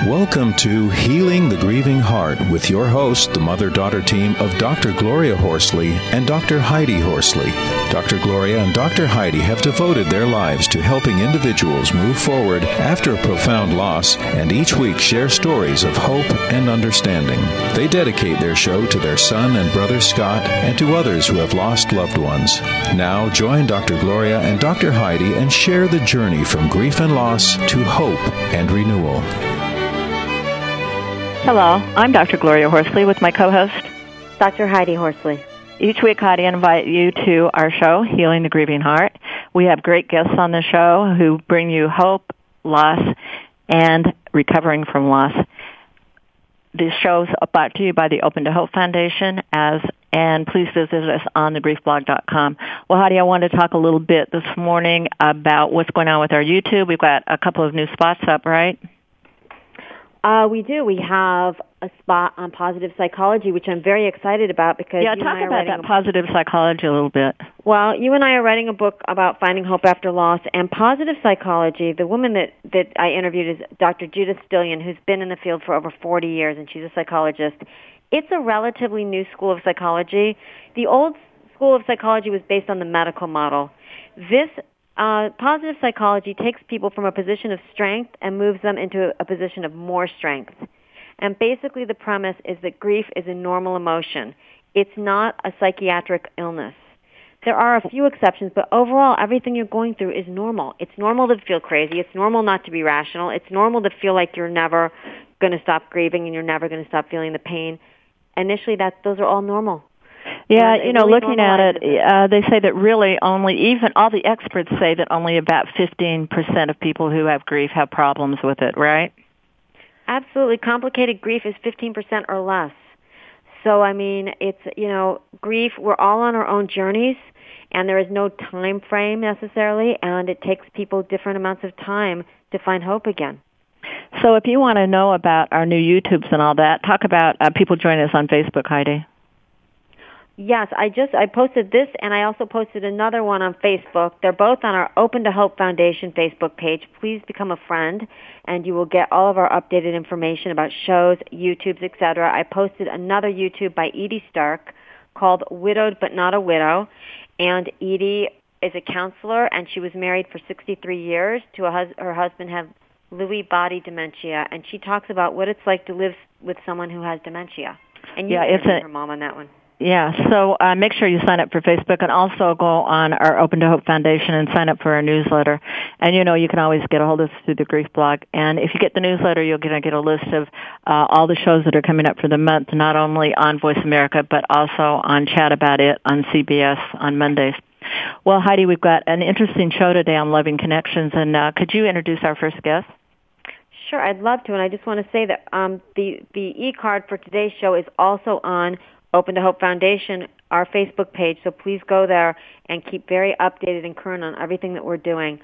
Welcome to Healing the Grieving Heart with your host, the mother-daughter team of Dr. Gloria Horsley and Dr. Heidi Horsley. Dr. Gloria and Dr. Heidi have devoted their lives to helping individuals move forward after a profound loss and each week share stories of hope and understanding. They dedicate their show to their son and brother Scott and to others who have lost loved ones. Now join Dr. Gloria and Dr. Heidi and share the journey from grief and loss to hope and renewal. Hello, I'm Dr. Gloria Horsley with my co-host, Dr. Heidi Horsley. Each week, Heidi, I invite you to our show, Healing the Grieving Heart. We have great guests on the show who bring you hope, loss, and recovering from loss. This show is brought to you by the Open to Hope Foundation, and please visit us on thegriefblog.com. Well, Heidi, I wanted to talk a little bit this morning about what's going on with our YouTube. We've got a couple of new spots up, right? We do. We have a spot on positive psychology, which I'm very excited about because you and I are talk about that positive psychology a little bit. Well, you and I are writing a book about finding hope after loss, and positive psychology, the woman that I interviewed is Dr. Judith Stillion, who's been in the field for over 40 years, and she's a psychologist. It's a relatively new school of psychology. The old school of psychology was based on the medical model. This positive psychology takes people from a position of strength and moves them into a position of more strength. And basically the premise is that grief is a normal emotion. It's not a psychiatric illness. There are a few exceptions, but overall everything you're going through is normal. It's normal to feel crazy. It's normal not to be rational. It's normal to feel like you're never going to stop grieving and you're never going to stop feeling the pain. Initially, those are all normal. Yeah, really looking at it, they say that really even all the experts say that only about 15% of people who have grief have problems with it, right? Absolutely. Complicated grief is 15% or less. So, I mean, it's, grief, we're all on our own journeys, and there is no time frame necessarily, and it takes people different amounts of time to find hope again. So if you want to know about our new YouTubes and all that, talk about people joining us on Facebook, Heidi. Yes, I posted this, and I also posted another one on Facebook. They're both on our Open to Hope Foundation Facebook page. Please become a friend, and you will get all of our updated information about shows, YouTubes, etc. I posted another YouTube by Edie Stark called Widowed But Not a Widow, and Edie is a counselor, and she was married for 63 years to her husband had Lewy body dementia, and she talks about what it's like to live with someone who has dementia. And you interviewed her mom on that one. Yeah, so make sure you sign up for Facebook and also go on our Open to Hope Foundation and sign up for our newsletter. And, you can always get a hold of us through the Grief Blog. And if you get the newsletter, you're going to get a list of all the shows that are coming up for the month, not only on Voice America, but also on Chat About It on CBS on Mondays. Well, Heidi, we've got an interesting show today on Loving Connections, and could you introduce our first guest? Sure, I'd love to, and I just want to say that the e-card for today's show is also on Open to Hope Foundation, our Facebook page, so please go there and keep very updated and current on everything that we're doing.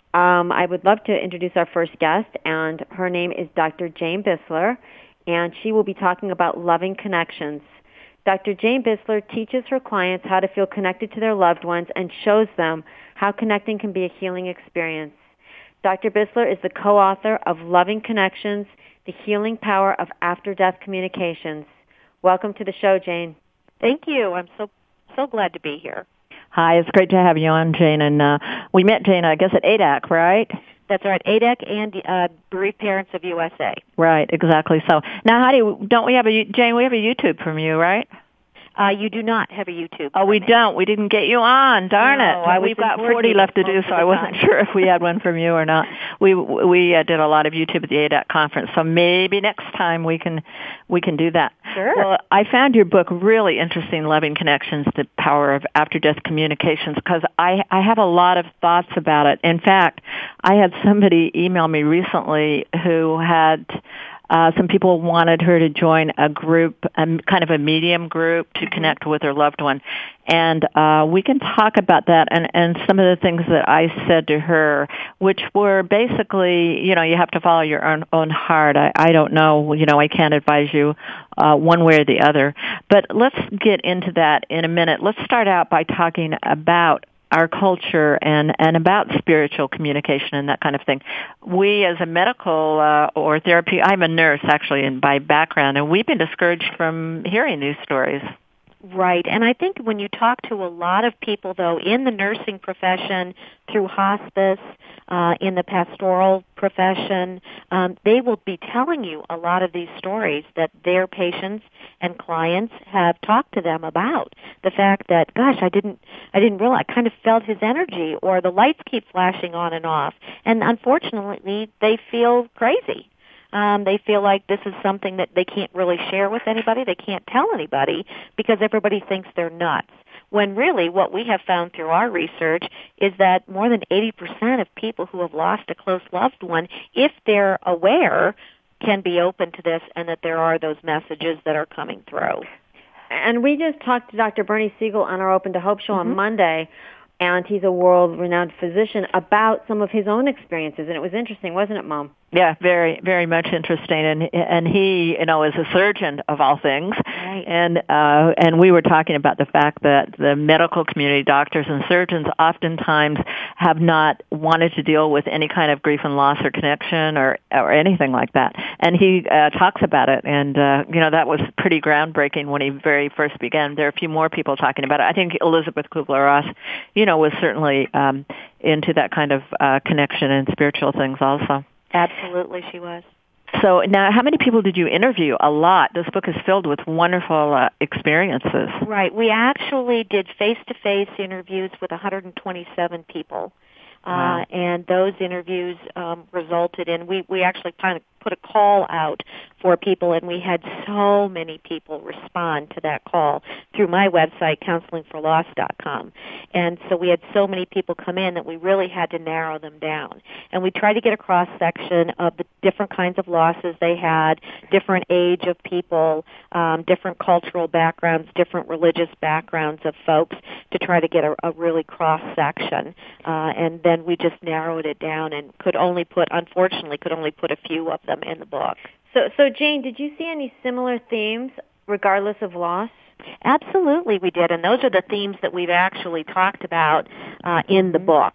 I would love to introduce our first guest, and her name is Dr. Jane Bisler, and she will be talking about loving connections. Dr. Jane Bisler teaches her clients how to feel connected to their loved ones and shows them how connecting can be a healing experience. Dr. Bisler is the co-author of Loving Connections, The Healing Power of After-Death Communications. Welcome to the show, Jane. Thank you. I'm so glad to be here. Hi, it's great to have you on, Jane. And we met Jane, I guess, at ADAC, right? That's right, ADAC and Bereaved Parents of USA. Right, exactly. So now, Jane? We have a YouTube from you, right? You do not have a YouTube. Oh, we don't. We didn't get you on. Darn it. We've got 40 left to do, so I wasn't sure if we had one from you or not. We did a lot of YouTube at the ADAC conference, so maybe next time we can do that. Sure. Well, I found your book really interesting, Loving Connections, The Power of After-Death Communications, because I have a lot of thoughts about it. In fact, I had somebody email me recently who had some people wanted her to join a group, kind of a medium group to connect with her loved one. And we can talk about that and some of the things that I said to her, which were basically, you have to follow your own heart. I don't know, I can't advise you one way or the other. But let's get into that in a minute. Let's start out by talking about our culture and about spiritual communication and that kind of thing. We as a medical or therapy, I'm a nurse actually and by background, and we've been discouraged from hearing these stories. Right. And I think when you talk to a lot of people, though, in the nursing profession, through hospice, in the pastoral profession, they will be telling you a lot of these stories that their patients and clients have talked to them about. The fact that, gosh, I didn't realize, I kind of felt his energy, or the lights keep flashing on and off. And unfortunately, they feel crazy. They feel like this is something that they can't really share with anybody. They can't tell anybody because everybody thinks they're nuts. When really what we have found through our research is that more than 80% of people who have lost a close loved one, if they're aware, can be open to this, and that there are those messages that are coming through. And we just talked to Dr. Bernie Siegel on our Open to Hope show on Monday, and he's a world-renowned physician, about some of his own experiences. And it was interesting, wasn't it, Mom? Yeah, very, very much interesting. And he, is a surgeon of all things. Right. And we were talking about the fact that the medical community, doctors and surgeons, oftentimes have not wanted to deal with any kind of grief and loss or connection or anything like that. And he talks about it. And, that was pretty groundbreaking when he very first began. There are a few more people talking about it. I think Elizabeth Kubler-Ross, was certainly into that kind of connection and spiritual things also. Absolutely, she was. So now, how many people did you interview? A lot. This book is filled with wonderful experiences. Right. We actually did face-to-face interviews with 127 people. Wow. And those interviews resulted in, we actually kind of put a call out for people, and we had so many people respond to that call through my website, counselingforloss.com. And so we had so many people come in that we really had to narrow them down. And we tried to get a cross-section of the different kinds of losses they had, different age of people, different cultural backgrounds, different religious backgrounds of folks, to try to get a really cross-section. And then we just narrowed it down and unfortunately could only put a few of them in the book. So Jane, did you see any similar themes regardless of loss? Absolutely, we did, and those are the themes that we've actually talked about in the book.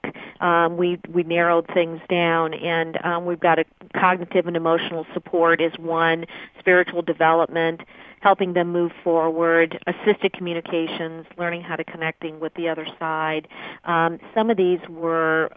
We narrowed things down, and we've got a cognitive and emotional support is one, spiritual development, helping them move forward, assisted communications, learning how to connecting with the other side. Some of these were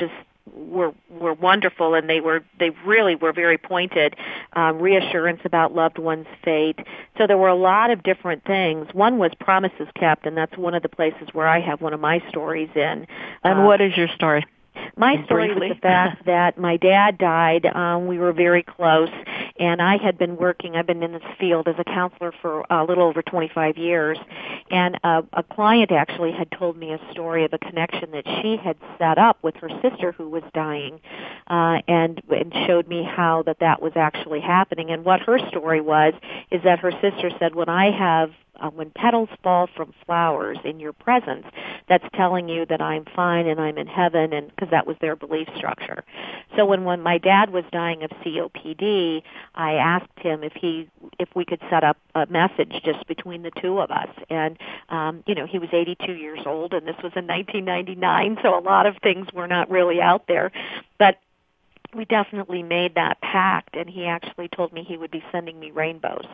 wonderful, and they really were very pointed. Reassurance about loved one's fate. So there were a lot of different things. One was promises kept, and that's one of the places where I have one of my stories in. And what is your story? My story was the fact that my dad died. We were very close, and I've been in this field as a counselor for a little over 25 years, and a client actually had told me a story of a connection that she had set up with her sister who was dying, and showed me how that was actually happening. And what her story was is that her sister said, when petals fall from flowers in your presence, that's telling you that I'm fine and I'm in heaven, and because that was their belief structure. So when my dad was dying of COPD, I asked him if we could set up a message just between the two of us. And he was 82 years old, and this was in 1999, so a lot of things were not really out there, but we definitely made that pact, and he actually told me he would be sending me rainbows.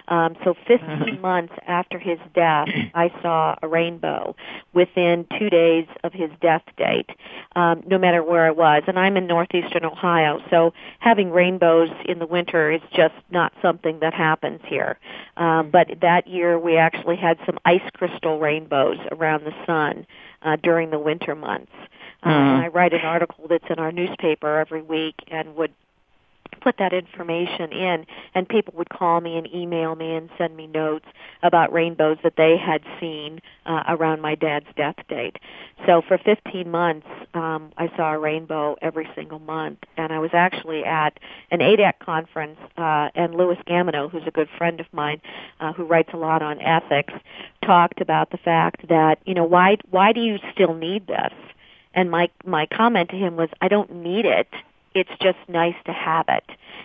So 15 months after his death, I saw a rainbow within 2 days of his death date, no matter where I was. And I'm in northeastern Ohio, so having rainbows in the winter is just not something that happens here. But that year we actually had some ice crystal rainbows around the sun during the winter months. And I write an article that's in our newspaper every week and would put that information in, and people would call me and email me and send me notes about rainbows that they had seen around my dad's death date. So for 15 months, I saw a rainbow every single month, and I was actually at an ADAC conference, and Louis Gamino, who's a good friend of mine, who writes a lot on ethics, talked about the fact that, why do you still need this? And my comment to him was, I don't need it. It's just nice to have it.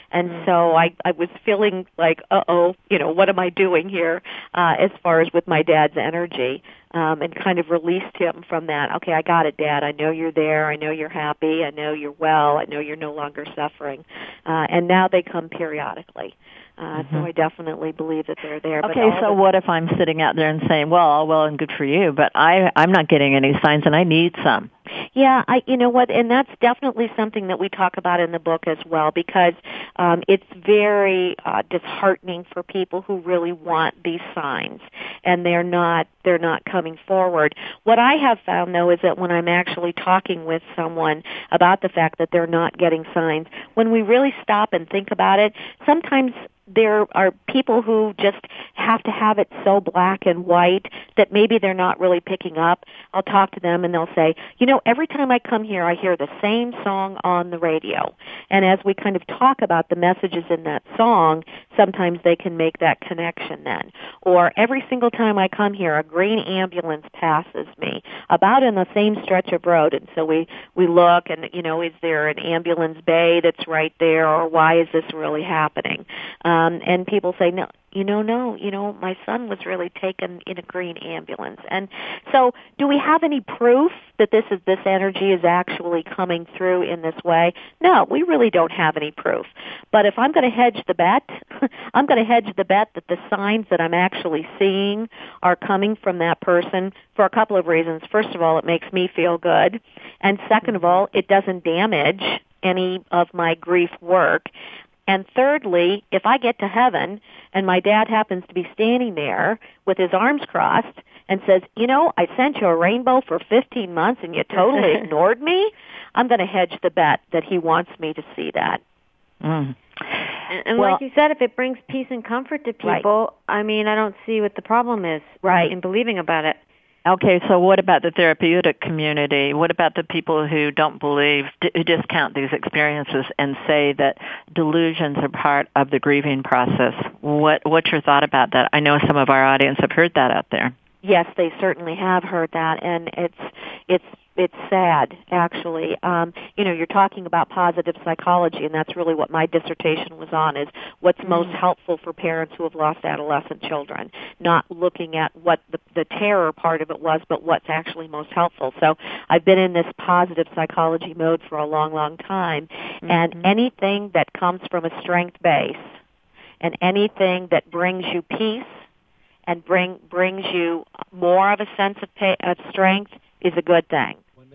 And so I was feeling like, what am I doing here as far as with my dad's energy, and kind of released him from that. Okay, I got it, Dad. I know you're there. I know you're happy. I know you're well. I know you're no longer suffering. And now they come periodically. So I definitely believe that they're there. Okay, so what if I'm sitting out there and saying, well, all well and good for you, but I'm not getting any signs and I need some? Yeah, you know what, and that's definitely something that we talk about in the book as well, because it's very disheartening for people who really want these signs, and they're not coming forward. What I have found, though, is that when I'm actually talking with someone about the fact that they're not getting signs, when we really stop and think about it, sometimes there are people who just have to have it so black and white that maybe they're not really picking up. I'll talk to them and they'll say, every time I come here I hear the same song on the radio. And as we kind of talk about the messages in that song, sometimes they can make that connection then. Or every single time I come here, a green ambulance passes me about in the same stretch of road. And so we look and, is there an ambulance bay that's right there, or why is this really happening? And people say, no, my son was really taken in a green ambulance. And so do we have any proof that this energy is actually coming through in this way? No, we really don't have any proof. But if I'm going to hedge the bet, I'm going to hedge the bet that the signs that I'm actually seeing are coming from that person for a couple of reasons. First of all, it makes me feel good. And second of all, it doesn't damage any of my grief work. And thirdly, if I get to heaven and my dad happens to be standing there with his arms crossed and says, I sent you a rainbow for 15 months and you totally ignored me, I'm going to hedge the bet that he wants me to see that. And like you said, if it brings peace and comfort to people, right. I don't see what the problem is in believing about it. Okay, so what about the therapeutic community? What about the people who don't believe, who discount these experiences and say that delusions are part of the grieving process? What's your thought about that? I know some of our audience have heard that out there. Yes, they certainly have heard that, and it's sad, actually. You're talking about positive psychology, and that's really what my dissertation was on, is what's most helpful for parents who have lost adolescent children, not looking at what the terror part of it was, but what's actually most helpful. So I've been in this positive psychology mode for a long, long time, and anything that comes from a strength base and anything that brings you peace and brings you more of a sense of strength is a good thing.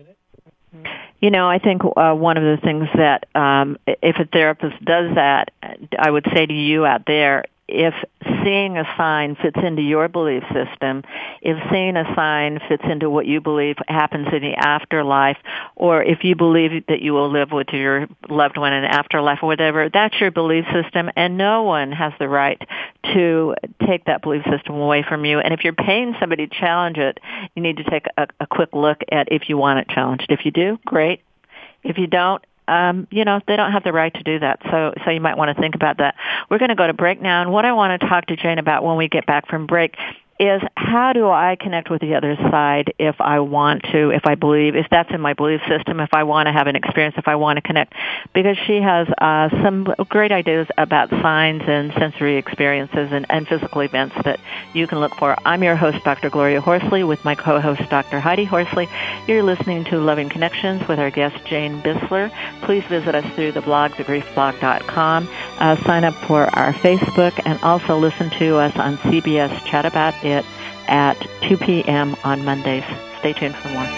I think one of the things that if a therapist does that, I would say to you out there, if seeing a sign fits into your belief system, if seeing a sign fits into what you believe happens in the afterlife, or if you believe that you will live with your loved one in the afterlife or whatever, that's your belief system, and no one has the right to take that belief system away from you. And if you're paying somebody to challenge it, you need to take a quick look at if you want it challenged. If you do, great. If you don't, they don't have the right to do that. So you might want to think about that. We're going to go to break now, and what I want to talk to Jane about when we get back from break is how do I connect with the other side if I want to, if I believe, if that's in my belief system, if I want to have an experience, if I want to connect, because she has some great ideas about signs and sensory experiences and physical events that you can look for. I'm your host, Dr. Gloria Horsley, with my co-host, Dr. Heidi Horsley. You're listening to Loving Connections with our guest, Jane Bisler. Please visit us through the blog, thegriefblog.com. Sign up for our Facebook, and also listen to us on CBS Chat About It at 2 p.m. on Mondays. Stay tuned for more.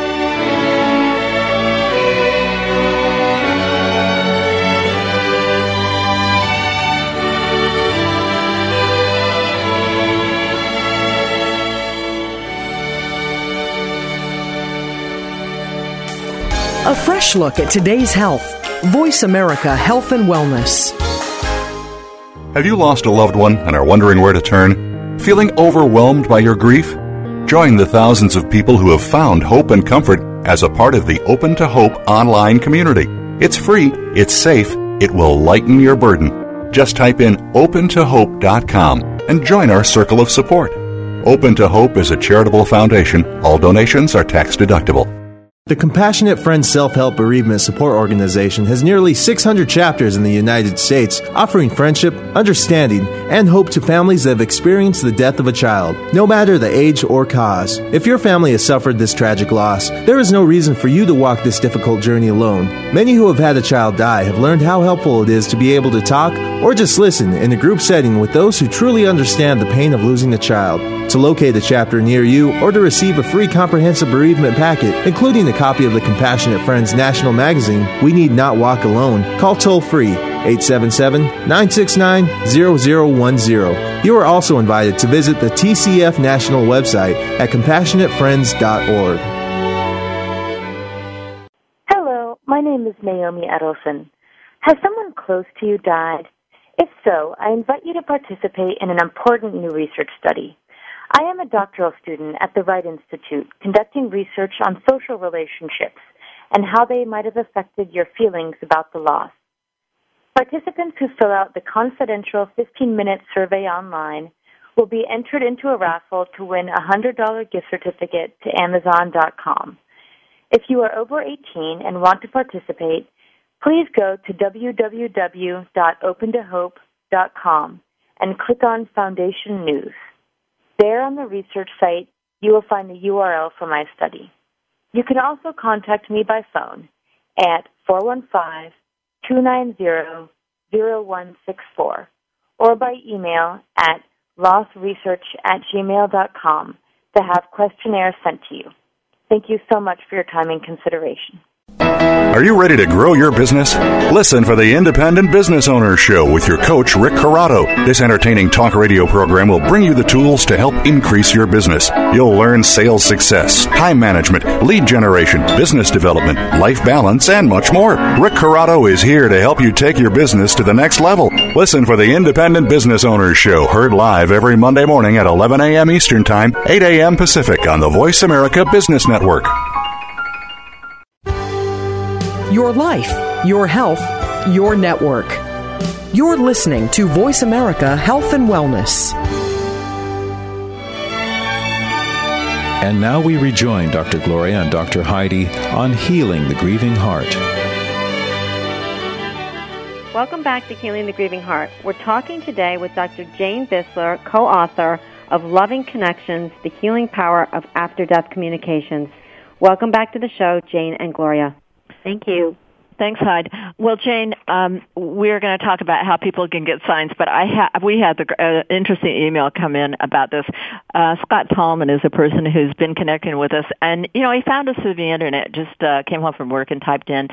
A fresh look at today's health. Voice America Health and Wellness. Have you lost a loved one and are wondering where to turn? Feeling overwhelmed by your grief? Join the thousands of people who have found hope and comfort as a part of the Open to Hope online community. It's free, it's safe, it will lighten your burden. Just type in opentohope.com and join our circle of support. Open to Hope is a charitable foundation. All donations are tax deductible. The Compassionate Friends Self-Help Bereavement Support Organization has nearly 600 chapters in the United States, offering friendship, understanding, and hope to families that have experienced the death of a child, no matter the age or cause. If your family has suffered this tragic loss, there is no reason for you to walk this difficult journey alone. Many who have had a child die have learned how helpful it is to be able to talk or just listen in a group setting with those who truly understand the pain of losing a child. To locate a chapter near you or to receive a free comprehensive bereavement packet, including a copy of the Compassionate Friends National Magazine, We Need Not Walk Alone, call toll-free 877-969-0010. You are also invited to visit the TCF National website at compassionatefriends.org. Hello, my name is Naomi Edelson. Has someone close to you died? If so, I invite you to participate in an important new research study. I am a doctoral student at the Wright Institute conducting research on social relationships and how they might have affected your feelings about the loss. Participants who fill out the confidential 15-minute survey online will be entered into a raffle to win a $100 gift certificate to Amazon.com. If you are over 18 and want to participate, please go to www.opentohope.com and click on Foundation News. There on the research site, you will find the URL for my study. You can also contact me by phone at 415-290-0164 or by email at lossresearch@gmail.com to have questionnaires sent to you. Thank you so much for your time and consideration. Are you ready to grow your business? Listen for the Independent Business Owner Show with your coach, Rick Corrado. This entertaining talk radio program will bring you the tools to help increase your business. You'll learn sales success, time management, lead generation, business development, life balance, and much more. Rick Corrado is here to help you take your business to the next level. Listen for the Independent Business Owner Show, heard live every Monday morning at 11 a.m. Eastern Time, 8 a.m. Pacific on the Voice America Business Network. Your life, your health, your network. You're listening to Voice America Health and Wellness. And now we rejoin Dr. Gloria and Dr. Heidi on Healing the Grieving Heart. Welcome back to Healing the Grieving Heart. We're talking today with Dr. Jane Visler, co-author of Loving Connections, The Healing Power of After-Death Communications. Welcome back to the show, Jane and Gloria. Thank you. Thanks, Hyde. Well, Jane, we're going to talk about how people can get signs, but we had the interesting email come in about this. Scott Tallman is a person who's been connecting with us, and, you know, he found us through the Internet, just came home from work and typed in,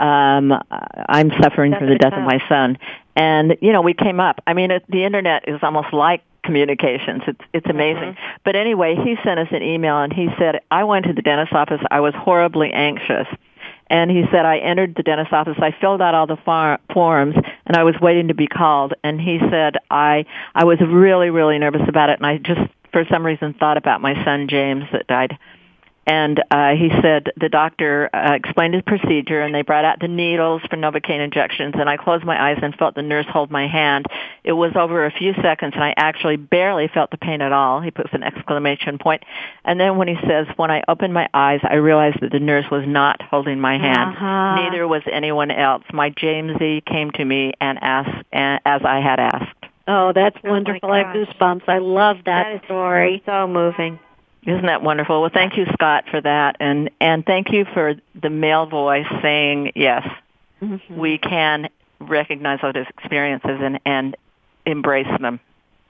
I'm suffering from the death of my son. And, you know, we came up. I mean, the Internet is almost like communications. It's amazing. Mm-hmm. But anyway, he sent us an email, and he said, I went to the dentist's office. I was horribly anxious. And he said, I entered the dentist's office, I filled out all the forms, and I was waiting to be called. And he said, I was really, really nervous about it, and I just, for some reason, thought about my son, James, that died. And he said the doctor explained his procedure, and they brought out the needles for Novocaine injections, and I closed my eyes and felt the nurse hold my hand. It was over a few seconds, and I actually barely felt the pain at all. He puts an exclamation point. And then when he says, when I opened my eyes, I realized that the nurse was not holding my hand. Uh-huh. Neither was anyone else. My Jamesy came to me and asked, as I had asked. Oh, that's wonderful. I have goosebumps. I love that story. So moving. Isn't that wonderful? Well, thank you, Scott, for that, and thank you for the male voice saying, yes, mm-hmm. we can recognize those experiences and embrace them.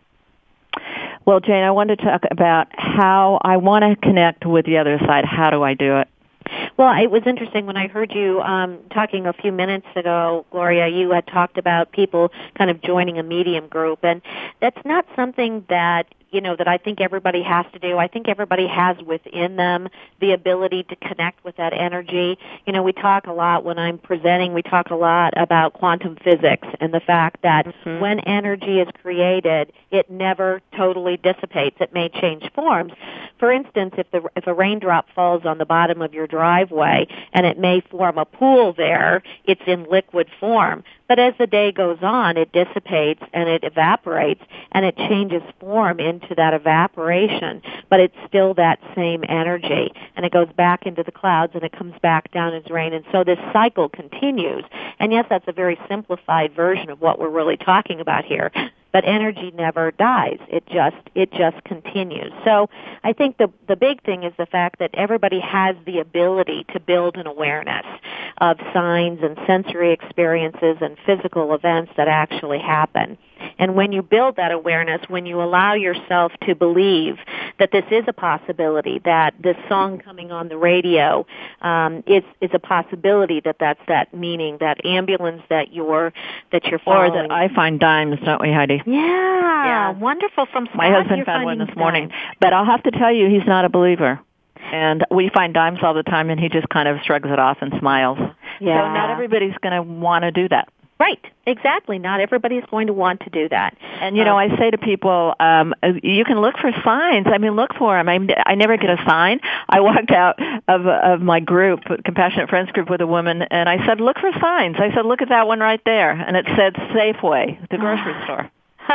Well, Jane, I wanted to talk about how I want to connect with the other side. How do I do it? Well, it was interesting when I heard you talking a few minutes ago, Gloria, you had talked about people kind of joining a medium group, and that's not something that, you know, that I think everybody has to do. I think everybody has within them the ability to connect with that energy. You know, we talk a lot when I'm presenting, we talk a lot about quantum physics and the fact that mm-hmm. when energy is created, it never totally dissipates. It may change forms. For instance, if a raindrop falls on the bottom of your driveway and it may form a pool there, it's in liquid form. But as the day goes on, it dissipates and it evaporates and it changes form into that evaporation, but it's still that same energy. And it goes back into the clouds and it comes back down as rain. And so this cycle continues. And yes, that's a very simplified version of what we're really talking about here. But energy never dies. It just continues. So I think the big thing is the fact that everybody has the ability to build an awareness of signs and sensory experiences and physical events that actually happen. And when you build that awareness, when you allow yourself to believe that this is a possibility, that this song coming on the radio is a possibility, that's that meaning, that ambulance that you're following. Or that I find dimes, don't we, Heidi? Yeah. Wonderful. From Scott, my husband found one this morning. But I'll have to tell you, he's not a believer. And we find dimes all the time, and he just kind of shrugs it off and smiles. Yeah. So not everybody's going to want to do that. Right, exactly. Not everybody is going to want to do that. And, I say to people, you can look for signs. I mean, look for them. I never get a sign. I walked out of my group, Compassionate Friends group, with a woman, and I said, look for signs. I said, look at that one right there. And it said Safeway, the grocery store.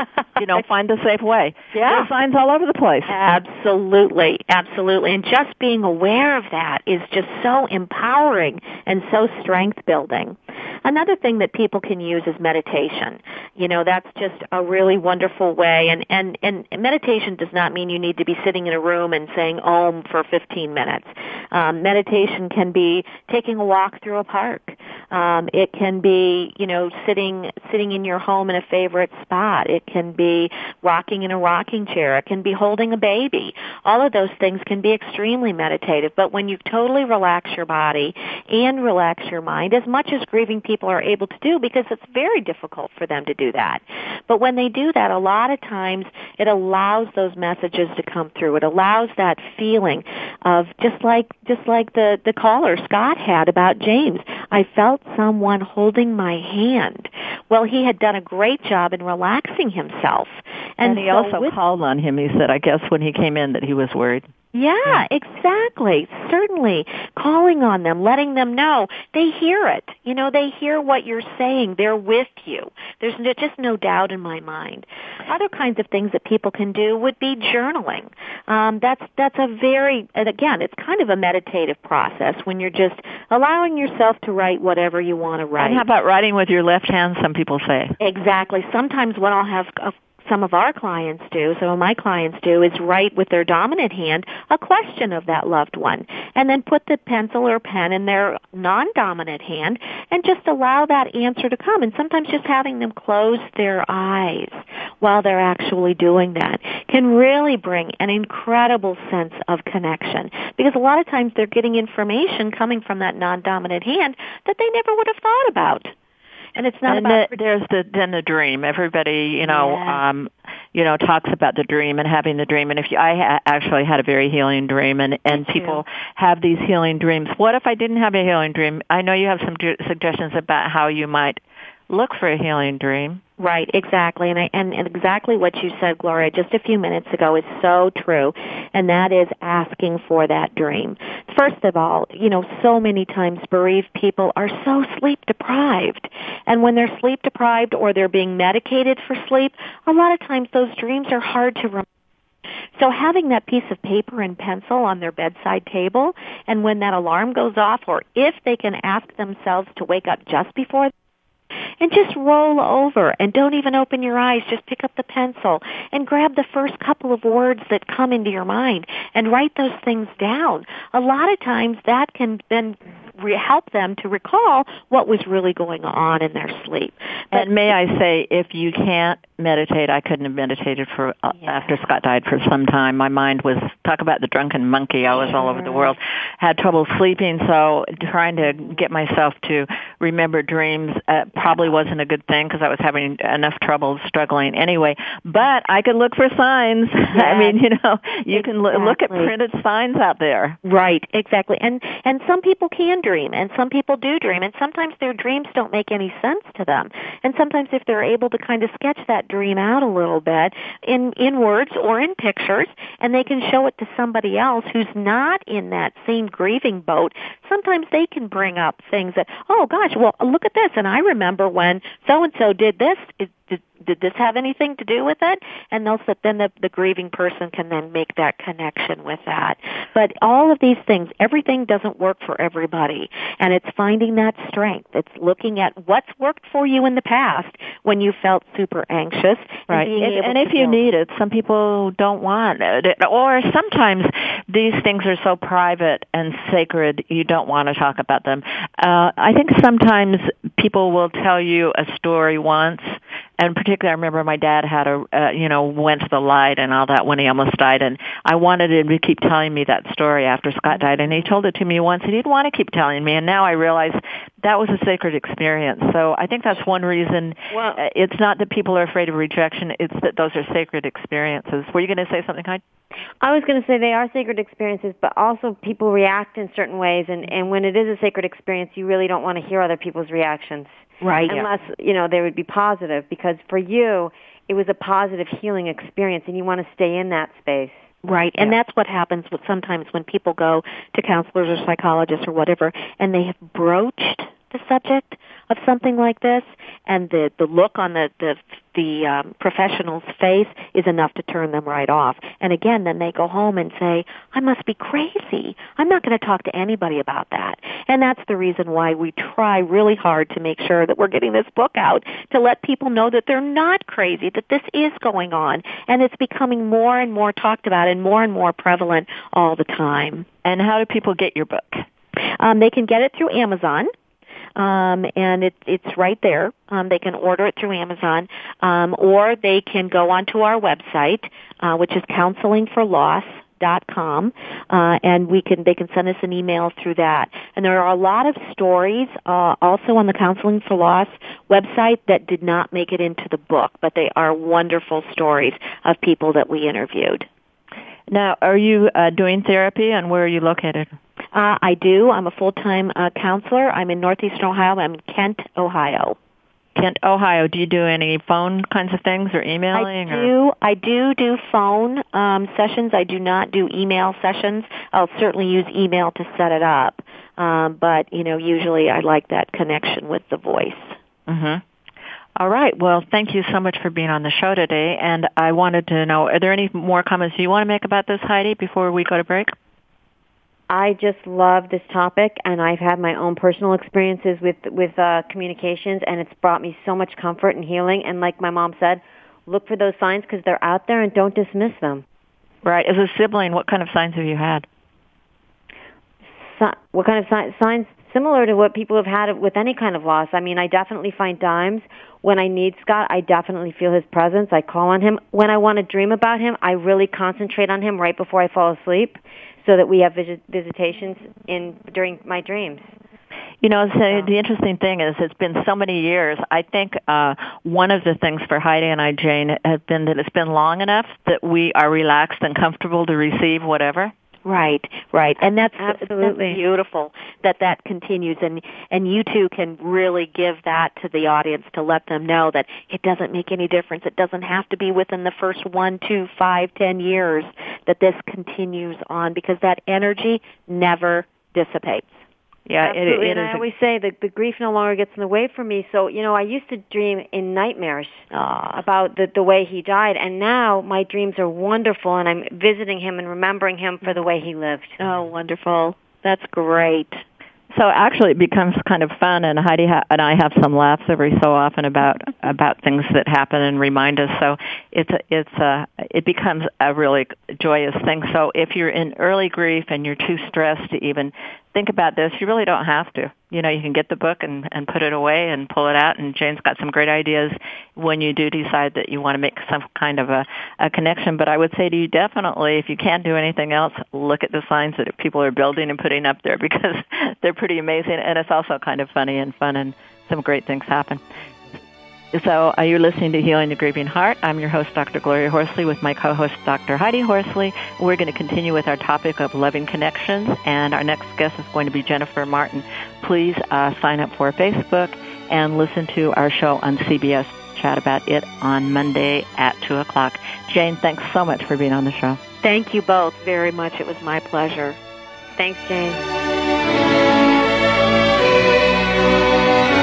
Find the safe way. Yeah. There are signs all over the place. Absolutely. And just being aware of that is just so empowering and so strength building. Another thing that people can use is meditation. That's just a really wonderful way. And meditation does not mean you need to be sitting in a room and saying Om for 15 minutes. Meditation can be taking a walk through a park. It can be, sitting in your home in a favorite spot. It can be rocking in a rocking chair. It can be holding a baby. All of those things can be extremely meditative. But when you totally relax your body and relax your mind, as much as grieving people are able to do, because it's very difficult for them to do that. But when they do that, a lot of times it allows those messages to come through. It allows that feeling of just like the caller Scott had about James. I felt someone holding my hand. Well, he had done a great job in relaxing himself. And he also called on him. He said, I guess when he came in that he was worried. Yeah, exactly. Certainly. Calling on them, letting them know. They hear it. They hear what you're saying. They're with you. There's just no doubt in my mind. Other kinds of things that people can do would be journaling. That's a very, and again, it's kind of a meditative process when you're just allowing yourself to write whatever you want to write. And how about writing with your left hand, some people say? Exactly. Sometimes what I'll have some of my clients do is write with their dominant hand a question of that loved one, and then put the pencil or pen in their non-dominant hand and just allow that answer to come. And sometimes just having them close their eyes while they're actually doing that can really bring an incredible sense of connection, because a lot of times they're getting information coming from that non-dominant hand that they never would have thought about. And it's not about. There's the dream. Everybody, talks about the dream and having the dream. And I actually had a very healing dream, and people have these healing dreams. What if I didn't have a healing dream? I know you have some suggestions about how you might look for a healing dream. Right, exactly. And exactly what you said, Gloria, just a few minutes ago is so true, and that is asking for that dream. First of all, so many times bereaved people are so sleep deprived. And when they're sleep deprived or they're being medicated for sleep, a lot of times those dreams are hard to remember. So having that piece of paper and pencil on their bedside table, and when that alarm goes off, or if they can ask themselves to wake up just before, and just roll over and don't even open your eyes. Just pick up the pencil and grab the first couple of words that come into your mind and write those things down. A lot of times that can then help them to recall what was really going on in their sleep. But may I say, if you can't meditate, I couldn't have meditated after Scott died for some time. My mind was, talk about the drunken monkey. I was all over the world, had trouble sleeping, so trying to get myself to remember dreams probably wasn't a good thing because I was having enough trouble struggling anyway. But I could look for signs. Yeah. I mean, you can look at printed signs out there. Right, exactly. And some people can dream, and some people do dream, and sometimes their dreams don't make any sense to them. And sometimes if they're able to kind of sketch that dream out a little bit in words or in pictures, and they can show it to somebody else who's not in that same grieving boat, sometimes they can bring up things that, oh gosh, well, look at this, and I remember when so-and-so did this. Did this have anything to do with it? And then the grieving person can then make that connection with that. But all of these things, everything doesn't work for everybody. And it's finding that strength. It's looking at what's worked for you in the past when you felt super anxious. Right. And if you need it, some people don't want it. Or sometimes these things are so private and sacred, you don't want to talk about them. I think sometimes people will tell you a story once, and particularly I remember my dad had went to the light and all that when he almost died, and I wanted him to keep telling me that story after Scott died, and he told it to me once, and he didn't want to keep telling me, and now I realize that was a sacred experience. So I think that's one reason. It's not that people are afraid of rejection, it's that those are sacred experiences. Were you going to say something, Heidi? I was going to say they are sacred experiences, but also people react in certain ways, and when it is a sacred experience, you really don't want to hear other people's reactions. Right. Unless, they would be positive, because for you, it was a positive healing experience, and you want to stay in that space. Right, and that's what happens sometimes when people go to counselors or psychologists or whatever, and they have broached the subject of something like this, and the look on the professional's face is enough to turn them right off. And again, then they go home and say, I must be crazy. I'm not going to talk to anybody about that. And that's the reason why we try really hard to make sure that we're getting this book out, to let people know that they're not crazy, that this is going on, and it's becoming more and more talked about and more prevalent all the time. And how do people get your book? They can get it through Amazon. And it's right there. They can order it through Amazon, or they can go onto our website, which is counselingforloss.com, and they can send us an email through that. And there are a lot of stories also on the Counseling for Loss website that did not make it into the book, but they are wonderful stories of people that we interviewed. Now, are you doing therapy, and where are you located? I do. I'm a full-time counselor. I'm in Northeastern Ohio. I'm in Kent, Ohio. Kent, Ohio. Do you do any phone kinds of things or emailing? I do phone sessions. I do not do email sessions. I'll certainly use email to set it up. But, usually I like that connection with the voice. Mm-hmm. All right. Well, thank you so much for being on the show today. And I wanted to know, are there any more comments you want to make about this, Heidi, before we go to break? I just love this topic, and I've had my own personal experiences with communications, and it's brought me so much comfort and healing. And like my mom said, look for those signs because they're out there, and don't dismiss them. Right. As a sibling, what kind of signs have you had? What kind of signs? Similar to what people have had with any kind of loss. I mean, I definitely find times when I need Scott, I definitely feel his presence. I call on him. When I want to dream about him, I really concentrate on him right before I fall asleep, so that we have visitations during my dreams. The interesting thing is it's been so many years. I think one of the things for Heidi and I, Jane, has been that it's been long enough that we are relaxed and comfortable to receive whatever. Right. And that's absolutely that's beautiful that continues, and you two can really give that to the audience to let them know that it doesn't make any difference. It doesn't have to be within the first 1, 2, 5, 10 years that this continues on, because that energy never dissipates. Yeah, absolutely. And I always say that the grief no longer gets in the way for me. So, I used to dream in nightmares about the way he died, and now my dreams are wonderful, and I'm visiting him and remembering him for the way he lived. Oh, wonderful. That's great. So actually it becomes kind of fun, and Heidi and I have some laughs every so often about things that happen and remind us. So it becomes a really joyous thing. So if you're in early grief and you're too stressed to even think about this, you really don't have to. You can get the book and put it away and pull it out, and Jane's got some great ideas when you do decide that you want to make some kind of a connection. But I would say to you, definitely, if you can't do anything else, look at the signs that people are building and putting up there, because they're pretty amazing, and it's also kind of funny and fun, and some great things happen. So you're listening to Healing the Grieving Heart. I'm your host, Dr. Gloria Horsley, with my co-host, Dr. Heidi Horsley. We're going to continue with our topic of loving connections, and our next guest is going to be Jennifer Martin. Please sign up for Facebook and listen to our show on CBS Chat About It on Monday at 2 o'clock. Jane, thanks so much for being on the show. Thank you both very much. It was my pleasure. Thanks, Jane.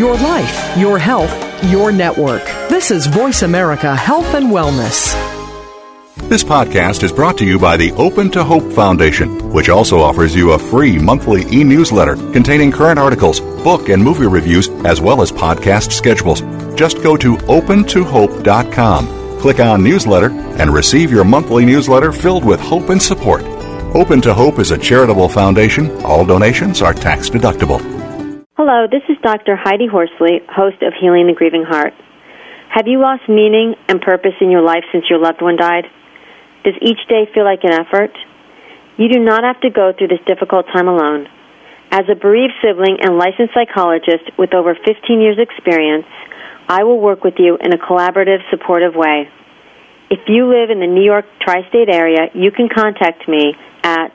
Your life, your health, your network. This is Voice America Health and Wellness. This podcast is brought to you by the Open to Hope Foundation, which also offers you a free monthly e-newsletter containing current articles, book and movie reviews, as well as podcast schedules. Just go to opentohope.com, click on Newsletter, and receive your monthly newsletter filled with hope and support. Open to Hope is a charitable foundation. All donations are tax deductible. Hello, this is Dr. Heidi Horsley, host of Healing the Grieving Heart. Have you lost meaning and purpose in your life since your loved one died? Does each day feel like an effort? You do not have to go through this difficult time alone. As a bereaved sibling and licensed psychologist with over 15 years' experience, I will work with you in a collaborative, supportive way. If you live in the New York tri-state area, you can contact me at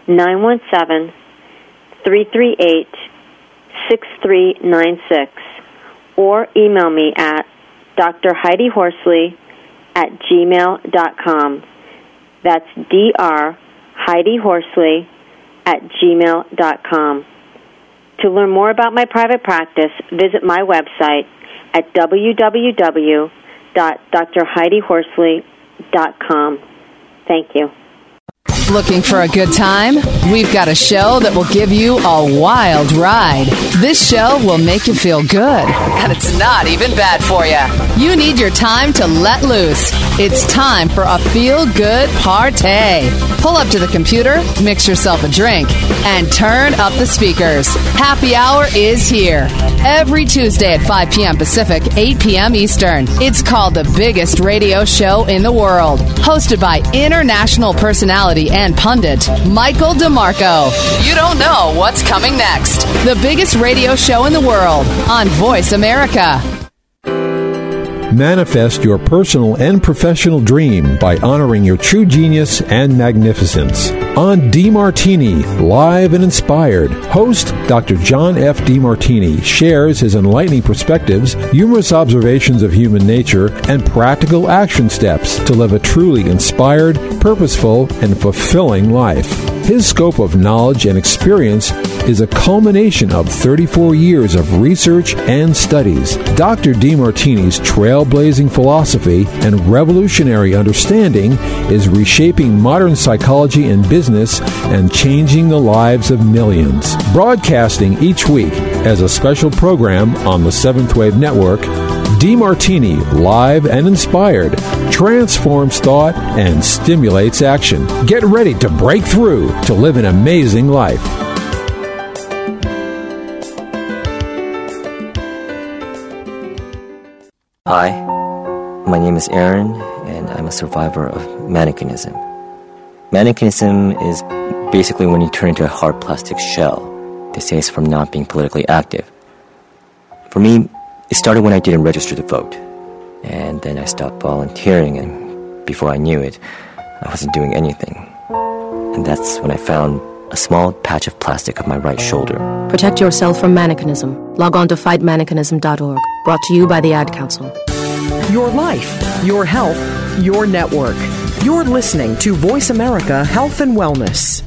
917-338-6396 or email me at drheidihorsley@gmail.com. That's drheidihorsley@gmail.com. To learn more about my private practice, visit my website at www.drheidihorsley.com. Thank you. Looking for a good time? We've got a show that will give you a wild ride. This show will make you feel good, and it's not even bad for you. You need your time to let loose. It's time for a feel-good party. Pull up to the computer, mix yourself a drink, and turn up the speakers. Happy Hour is here. Every Tuesday at 5 p.m. Pacific, 8 p.m. Eastern. It's called the biggest radio show in the world. Hosted by international personality and pundit, Michael DeMarco. You don't know what's coming next. The biggest radio show in the world on Voice America. Manifest your personal and professional dream by honoring your true genius and magnificence. On DeMartini, Live and Inspired, host Dr. John F. DeMartini shares his enlightening perspectives, humorous observations of human nature, and practical action steps to live a truly inspired, purposeful, and fulfilling life. His scope of knowledge and experience is a culmination of 34 years of research and studies. Dr. DeMartini's trailblazing philosophy and revolutionary understanding is reshaping modern psychology and business and changing the lives of millions. Broadcasting each week as a special program on the Seventh Wave Network, DeMartini, Live and Inspired, transforms thought and stimulates action. Get ready to break through to live an amazing life. Hi, my name is Aaron, and I'm a survivor of mannequinism. Mannequinism is basically when you turn into a hard plastic shell. They say it's from not being politically active. For me, it started when I didn't register to vote, and then I stopped volunteering, and before I knew it, I wasn't doing anything. And that's when I found a small patch of plastic on my right shoulder. Protect yourself from mannequinism. Log on to fightmannequinism.org. Brought to you by the Ad Council. Your life, your health, your network. You're listening to Voice America Health and Wellness.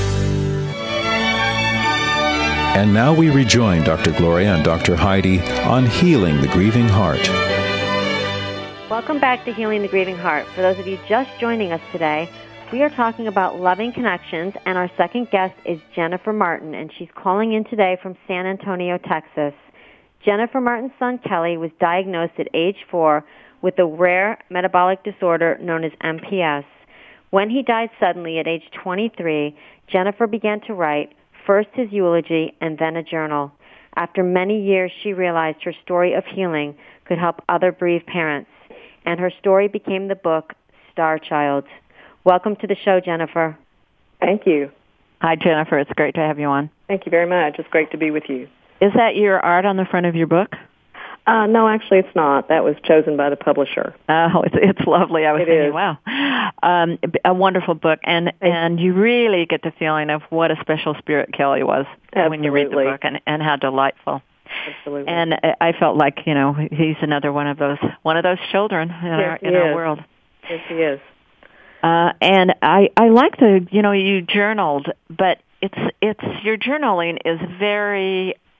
And now we rejoin Dr. Gloria and Dr. Heidi on Healing the Grieving Heart. Welcome back to Healing the Grieving Heart. For those of you just joining us today, we are talking about loving connections, and our second guest is Jennifer Martin, and she's calling in today from San Antonio, Texas. Jennifer Martin's son, Kelly, was diagnosed at age 4 with a rare metabolic disorder known as MPS. When he died suddenly at age 23, Jennifer began to write first his eulogy and then a journal. After many years, she realized her story of healing could help other bereaved parents, and her story became the book Star Child. Welcome to the show, Jennifer. Thank you. Hi, Jennifer. It's great to have you on. Thank you very much. It's great to be with you. Is that your art on the front of your book? No, actually, it's not. That was chosen by the publisher. Oh, it's lovely. I was thinking, wow, a wonderful book, and you really get the feeling of what a special spirit Kelly was when you read the book, and how delightful. Absolutely. And I felt like he's another one of those children in our world. Yes, he is. And I like you journaled, but it's your journaling is very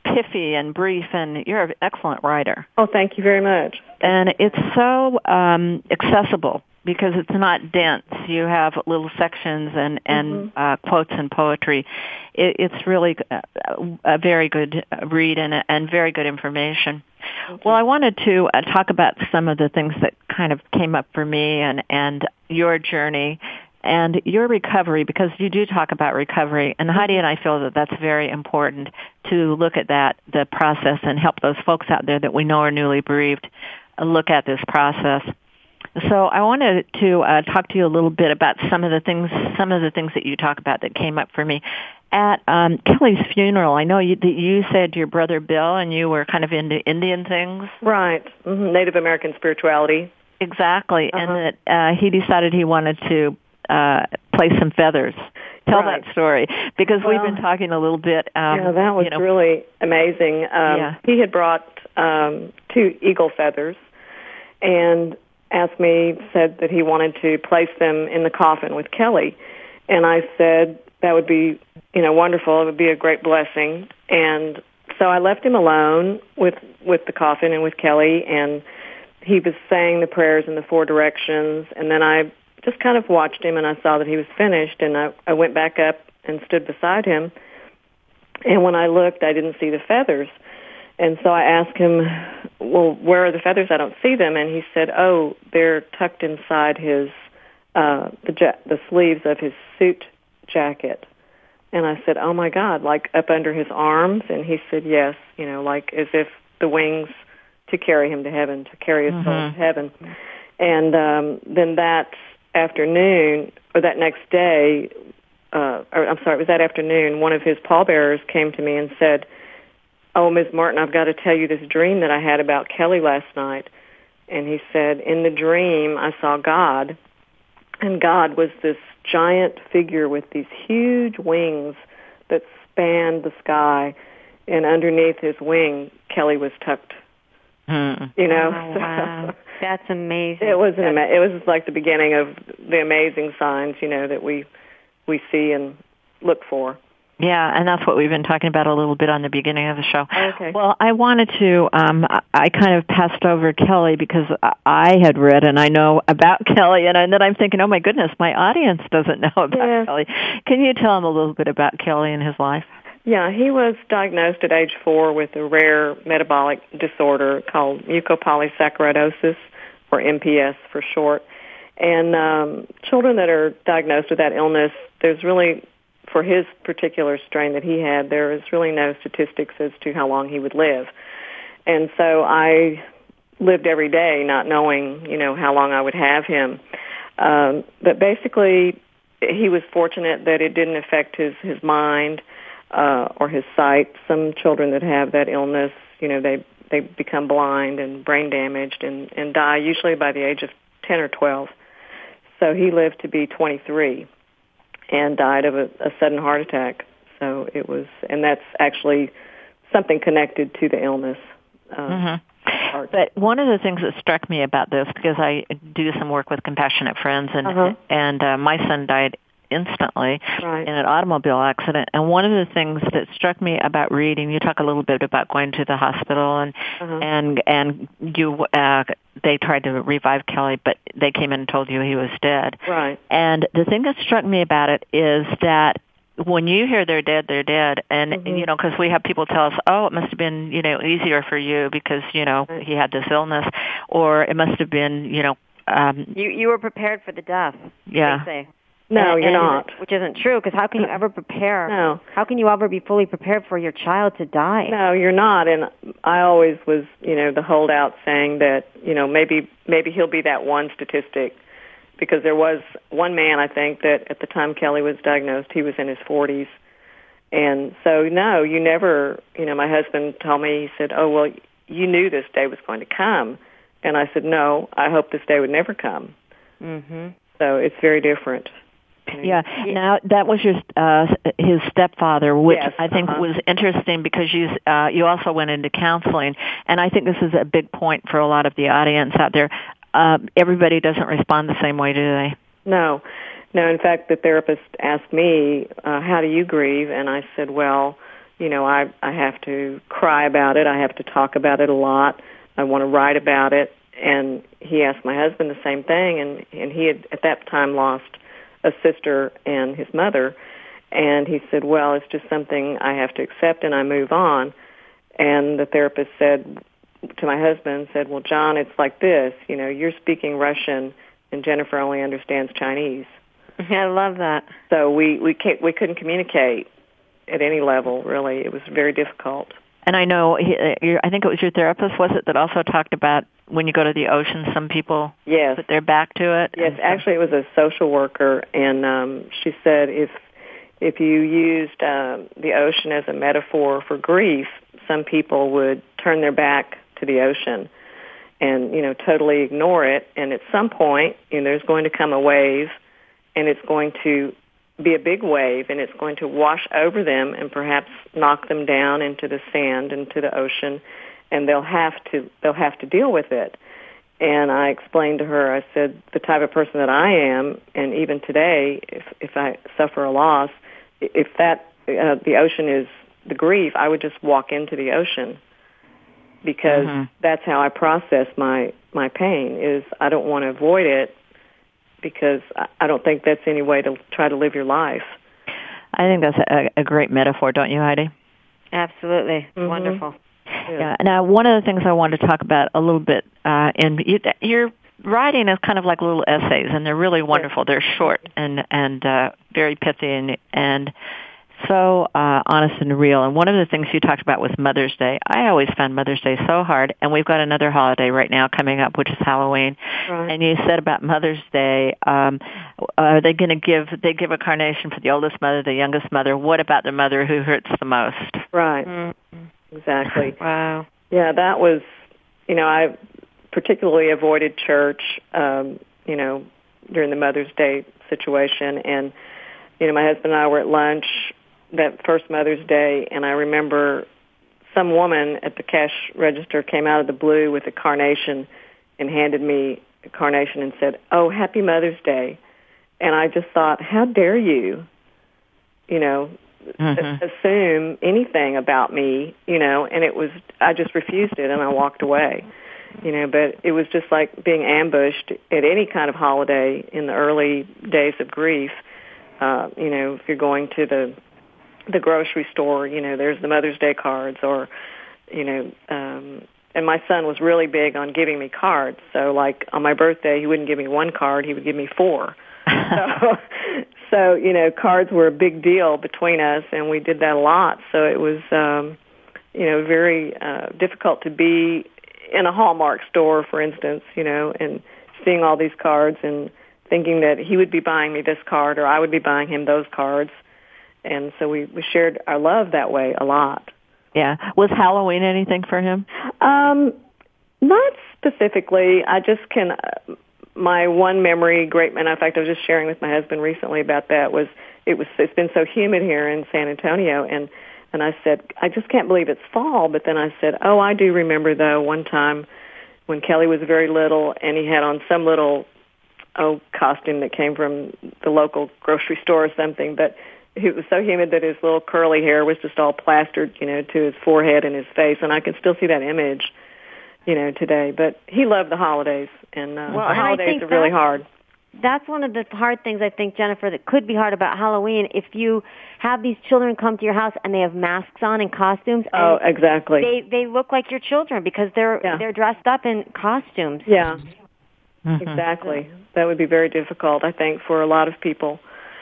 pithy and brief, and you're an excellent writer. Oh, thank you very much. And it's so accessible because it's not dense. You have little sections and quotes and poetry. It's really a very good read and very good information. Well, I wanted to talk about some of the things that kind of came up for me and your journey and your recovery, because you do talk about recovery, and Heidi and I feel that that's very important to look at the process, and help those folks out there that we know are newly bereaved look at this process. So I wanted to talk to you a little bit about some of the things that you talk about that came up for me. At Kelly's funeral, I know that you said your brother Bill and you were kind of into Indian things. Right. Mm-hmm. Native American spirituality. Exactly. And that he decided he wanted to place some feathers. Tell that story, because we've been talking a little bit. Yeah, that was really amazing. He had brought 2 eagle feathers and said that he wanted to place them in the coffin with Kelly. And I said that would be, wonderful. It would be a great blessing. And so I left him alone with the coffin and with Kelly, and he was saying the prayers in the 4 directions. And then I just kind of watched him, and I saw that he was finished, and I went back up and stood beside him. And when I looked, I didn't see the feathers. And so I asked him, well, where are the feathers? I don't see them. And he said, oh, they're tucked inside his the sleeves of his suit jacket. And I said, oh, my God, like up under his arms? And he said, yes, like as if the wings to carry him to heaven, to carry his soul to heaven. And then that afternoon, or that next day, it was that afternoon, one of his pallbearers came to me and said, oh, Ms. Martin, I've got to tell you this dream that I had about Kelly last night. And he said, in the dream, I saw God, and God was this giant figure with these huge wings that spanned the sky, and underneath his wing, Kelly was tucked. Oh, wow. That's amazing. It was like the beginning of the amazing signs, that we see and look for. Yeah, and that's what we've been talking about a little bit on the beginning of the show. Okay. Well, I wanted to, I kind of passed over Kelly because I had read and I know about Kelly, and then I'm thinking, oh my goodness, my audience doesn't know about Kelly. Can you tell them a little bit about Kelly and his life? Yeah, he was diagnosed at age 4 with a rare metabolic disorder called mucopolysaccharidosis, or MPS for short. And children that are diagnosed with that illness, there's really, for his particular strain that he had, there is really no statistics as to how long he would live. And so I lived every day not knowing, how long I would have him. But basically, he was fortunate that it didn't affect his mind or his sight. Some children that have that illness, they become blind and brain damaged and die usually by the age of 10 or 12. So he lived to be 23 and died of a sudden heart attack. So it was, and that's actually something connected to the illness. But one of the things that struck me about this, because I do some work with Compassionate Friends, and my son died instantly in an automobile accident. And one of the things that struck me about reading, you talk a little bit about going to the hospital, and you they tried to revive Kelly, but they came in and told you he was dead. Right. And the thing that struck me about it is that when you hear they're dead, and because we have people tell us, oh, it must have been easier for you because he had this illness, or it must have been you were prepared for the death. Yeah. They say. No, you're not. Which isn't true, because how can you ever prepare? No. How can you ever be fully prepared for your child to die? No, you're not. And I always was, the holdout saying that, maybe he'll be that one statistic, because there was one man, I think, that at the time Kelly was diagnosed, he was in his 40s. And so, no, you never, my husband told me, he said, oh, well, you knew this day was going to come. And I said, no, I hope this day would never come. Mm-hmm. So it's very different. Yeah. Now that was his stepfather, which I think was interesting because you also went into counseling, and I think this is a big point for a lot of the audience out there. Everybody doesn't respond the same way, do they? No. In fact, the therapist asked me, "How do you grieve?" And I said, "Well, I have to cry about it. I have to talk about it a lot. I want to write about it. And he asked my husband the same thing, and he had at that time lost a sister and his mother. And he said, well, it's just something I have to accept, and I move on. And the therapist said to my husband, well, John, it's like this. You're speaking Russian, and Jennifer only understands Chinese. I love that. So we couldn't communicate at any level, really. It was very difficult. And I know, I think it was your therapist, was it, that also talked about when you go to the ocean, some people put their back to it? Yes, actually it was a social worker, and she said if you used the ocean as a metaphor for grief, some people would turn their back to the ocean and, totally ignore it. And at some point, there's going to come a wave, and it's going to be a big wave, and it's going to wash over them and perhaps knock them down into the sand, into the ocean, and they'll have to deal with it. And I explained to her, I said, the type of person that I am, and even today, if I suffer a loss, if the ocean is the grief, I would just walk into the ocean, because that's how I process my pain. Is I don't want to avoid it, because I don't think that's any way to try to live your life. I think that's a great metaphor, don't you, Heidi? Absolutely. Wonderful. Yeah. Now, one of the things I wanted to talk about a little bit, your writing is kind of like little essays, and they're really wonderful. They're short and very pithy and so honest and real. And one of the things you talked about was Mother's Day. I always found Mother's Day so hard, and we've got another holiday right now coming up, which is Halloween. Right. And you said about Mother's Day, are they going to give a carnation for the oldest mother, the youngest mother? What about the mother who hurts the most? Right. Mm-hmm. Exactly. Wow. Yeah, that was, I particularly avoided church, during the Mother's Day situation. And, my husband and I were at lunch that first Mother's Day, and I remember some woman at the cash register came out of the blue with a carnation and handed me a carnation and said, "Oh, Happy Mother's Day." And I just thought, how dare you, assume anything about me, and I just refused it, and I walked away, but it was just like being ambushed at any kind of holiday in the early days of grief. If you're going to the grocery store, there's the Mother's Day cards, or, and my son was really big on giving me cards. So, like, on my birthday, he wouldn't give me one card, he would give me 4. So, cards were a big deal between us, and we did that a lot. So it was, very difficult to be in a Hallmark store, for instance, and seeing all these cards and thinking that he would be buying me this card or I would be buying him those cards. And so we shared our love that way a lot. Yeah. Was Halloween anything for him? Not specifically. I just can... my one memory, in fact, I was just sharing with my husband recently about that, was it's been so humid here in San Antonio, and I said, I just can't believe it's fall. But then I said, I do remember, though, one time when Kelly was very little, and he had on some little costume that came from the local grocery store or something, but it was so humid that his little curly hair was just all plastered, to his forehead and his face, and I can still see that image, today. But he loved the holidays, and the holidays are really hard. That's one of the hard things, I think, Jennifer, that could be hard about Halloween. If you have these children come to your house and they have masks on and costumes. Oh, exactly. They look like your children because they're dressed up in costumes. Yeah. Mm-hmm. Exactly. That would be very difficult, I think, for a lot of people.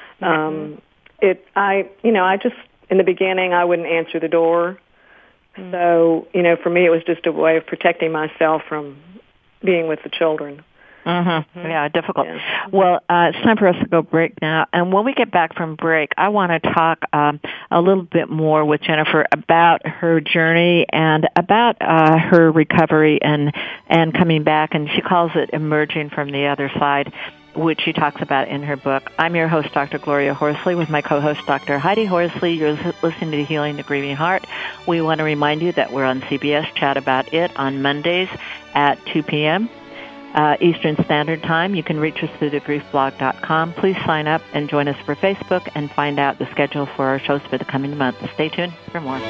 I just, in the beginning, I wouldn't answer the door. Mm-hmm. So, for me, it was just a way of protecting myself from being with the children. Mm-hmm. Yeah, difficult. Yeah. Well, it's time for us to go break now. And when we get back from break, I want to talk a little bit more with Jennifer about her journey and about her recovery and coming back. And she calls it emerging from the other side, which she talks about in her book. I'm your host, Dr. Gloria Horsley, with my co-host, Dr. Heidi Horsley. You're listening to Healing the Grieving Heart. We want to remind you that we're on CBS Chat About It on Mondays at 2 p.m., Eastern Standard Time. You can reach us through thegriefblog.com. Please sign up and join us for Facebook and find out the schedule for our shows for the coming month. Stay tuned for more.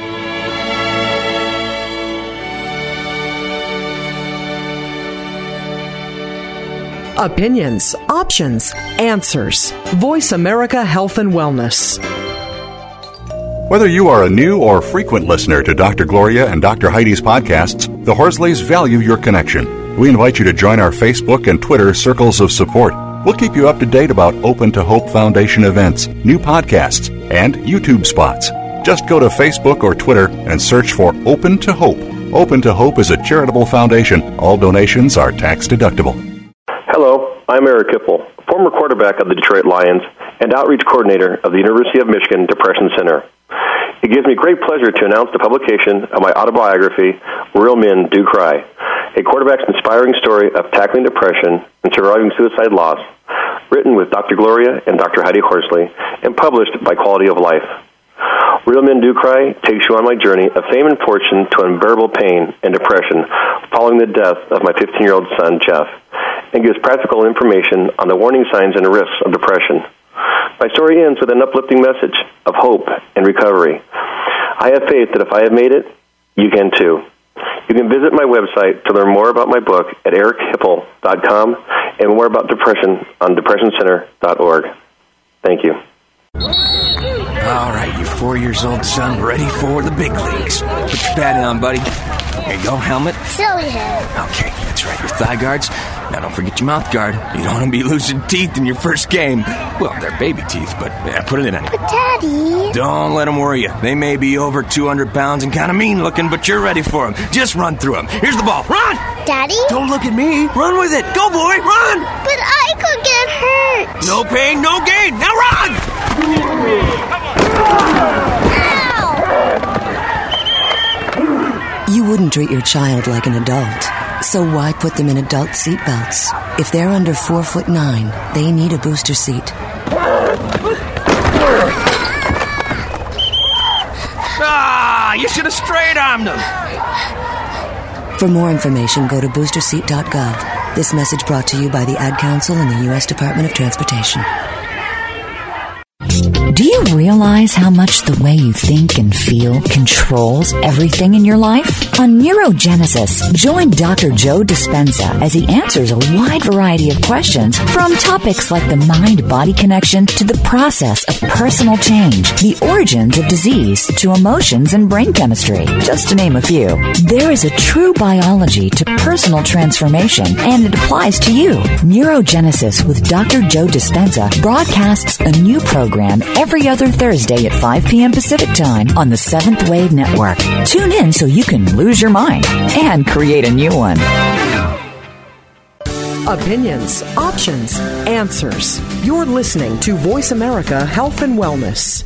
Opinions, options, answers. Voice America Health and Wellness. Whether you are a new or frequent listener to Dr. Gloria and Dr. Heidi's podcasts, the Horsleys value your connection. We invite you to join our Facebook and Twitter circles of support. We'll keep you up to date about Open to Hope Foundation events, new podcasts, and YouTube spots. Just go to Facebook or Twitter and search for Open to Hope. Open to Hope is a charitable foundation. All donations are tax deductible. Hello, I'm Eric Hipple, former quarterback of the Detroit Lions and outreach coordinator of the University of Michigan Depression Center. It gives me great pleasure to announce the publication of my autobiography, Real Men Do Cry, a quarterback's inspiring story of tackling depression and surviving suicide loss, written with Dr. Gloria and Dr. Heidi Horsley, and published by Quality of Life. Real Men Do Cry takes you on my journey of fame and fortune to unbearable pain and depression following the death of my 15-year-old son, Jeff, and gives practical information on the warning signs and risks of depression. My story ends with an uplifting message of hope and recovery. I have faith that if I have made it, you can too. You can visit my website to learn more about my book at erichipple.com and more about depression on depressioncenter.org. Thank you. All right, your 4-year-old son ready for the big leagues. Put your pad on, buddy. Here you go, helmet. Silly head. Okay, that's right, your thigh guards. Now don't forget your mouth guard. You don't want to be losing teeth in your first game. Well, they're baby teeth, but put it in anyway. But Daddy... Don't let them worry you. They may be over 200 pounds and kind of mean looking, but you're ready for them. Just run through them. Here's the ball. Run! Daddy? Don't look at me. Run with it. Go, boy, run! But I could get hurt. No pain, no gain. Now run! Ow! You wouldn't treat your child like an adult. So why put them in adult seatbelts? If they're under 4'9", they need a booster seat. Ah, you should have straight-armed them. For more information, go to boosterseat.gov. This message brought to you by the Ad Council and the U.S. Department of Transportation. Do you realize how much the way you think and feel controls everything in your life? On Neurogenesis, join Dr. Joe Dispenza as he answers a wide variety of questions from topics like the mind-body connection to the process of personal change, the origins of disease to emotions and brain chemistry, just to name a few. There is a true biology to personal transformation, and it applies to you. Neurogenesis with Dr. Joe Dispenza broadcasts a new program every other Thursday at 5 p.m. Pacific Time on the Seventh Wave Network. Tune in so you can lose your mind and create a new one. Opinions, options, answers. You're listening to Voice America Health and Wellness.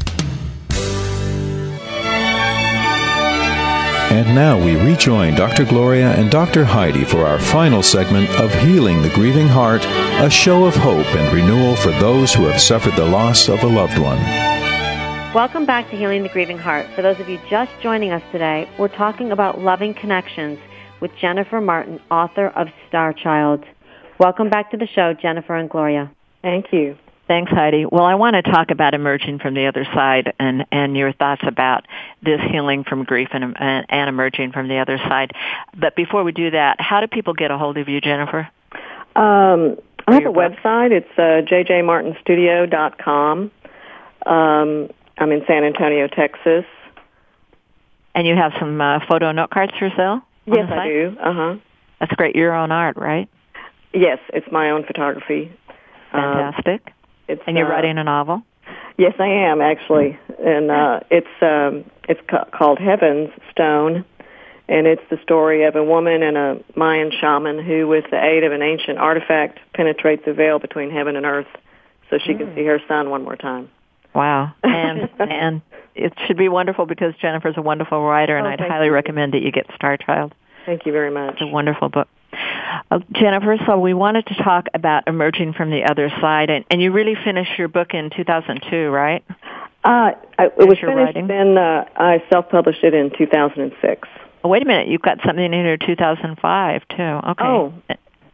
And now we rejoin Dr. Gloria and Dr. Heidi for our final segment of Healing the Grieving Heart, a show of hope and renewal for those who have suffered the loss of a loved one. Welcome back to Healing the Grieving Heart. For those of you just joining us today, we're talking about loving connections with Jennifer Martin, author of Star Child. Welcome back to the show, Jennifer and Gloria. Thank you. Thanks, Heidi. Well, I want to talk about emerging from the other side and your thoughts about this healing from grief and emerging from the other side. But before we do that, how do people get a hold of you, Jennifer? I have a website. It's jjmartinstudio.com. I'm in San Antonio, Texas. And you have some photo note cards for sale? Yes, I do. Uh-huh. That's great. Your own art, right? Yes, it's my own photography. Fantastic. And you're writing a novel? Yes, I am, actually. And it's called Heaven's Stone, and it's the story of a woman and a Mayan shaman who, with the aid of an ancient artifact, penetrates the veil between heaven and earth so she can see her son one more time. Wow. And it should be wonderful because Jennifer's a wonderful writer, and I'd highly recommend that you get Star Child. Thank you very much. It's a wonderful book. Jennifer, so we wanted to talk about emerging from the other side, and you really finished your book in 2002, right? It was finished, then I self-published it in 2006. Oh, wait a minute, you've got something in here 2005, too. Okay. Oh.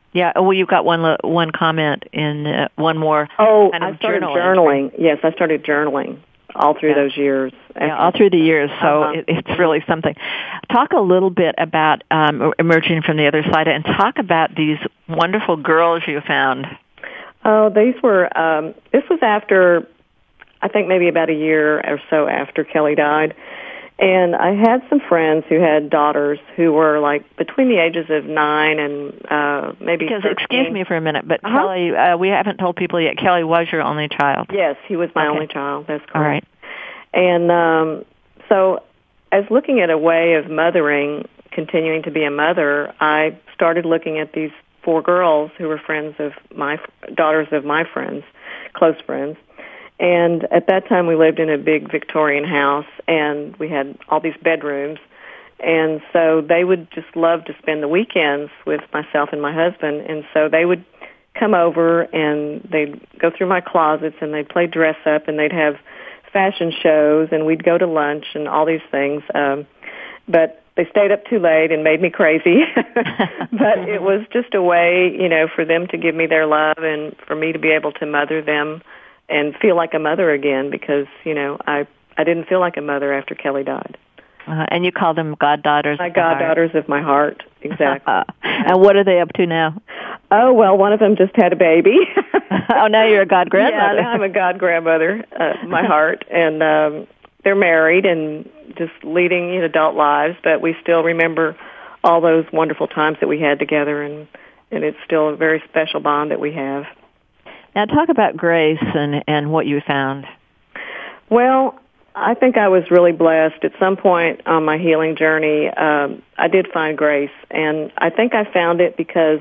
Yeah. Well, you've got one comment in one more. Oh, kind of I started journaling. Yes, I started journaling all through those years. Yeah, all through the years. So it's really something. Talk a little bit about emerging from the other side, and talk about these wonderful girls you found. Oh, these were. This was after, I think maybe about a year or so after Kelly died. And I had some friends who had daughters who were like between the ages of 9 and maybe 13. Excuse me for a minute, but Kelly, we haven't told people yet, Kelly was your only child. Yes, he was my only child. That's correct. All right. And so as looking at a way of mothering, continuing to be a mother, I started looking at these 4 girls who were daughters of my friends, close friends. And at that time, we lived in a big Victorian house, and we had all these bedrooms. And so they would just love to spend the weekends with myself and my husband. And so they would come over, and they'd go through my closets, and they'd play dress up, and they'd have fashion shows, and we'd go to lunch and all these things. But they stayed up too late and made me crazy. But it was just a way, for them to give me their love and for me to be able to mother them and feel like a mother again, because, I didn't feel like a mother after Kelly died. And you call them goddaughters? My goddaughters of my heart, exactly. And what are they up to now? Oh, well, one of them just had a baby. Oh, now you're a god-grandmother. Yeah, now I'm a god-grandmother, my heart. And they're married and just leading adult lives, but we still remember all those wonderful times that we had together, and it's still a very special bond that we have. Now talk about Grace and what you found. Well, I think I was really blessed. At some point on my healing journey, I did find Grace, and I think I found it because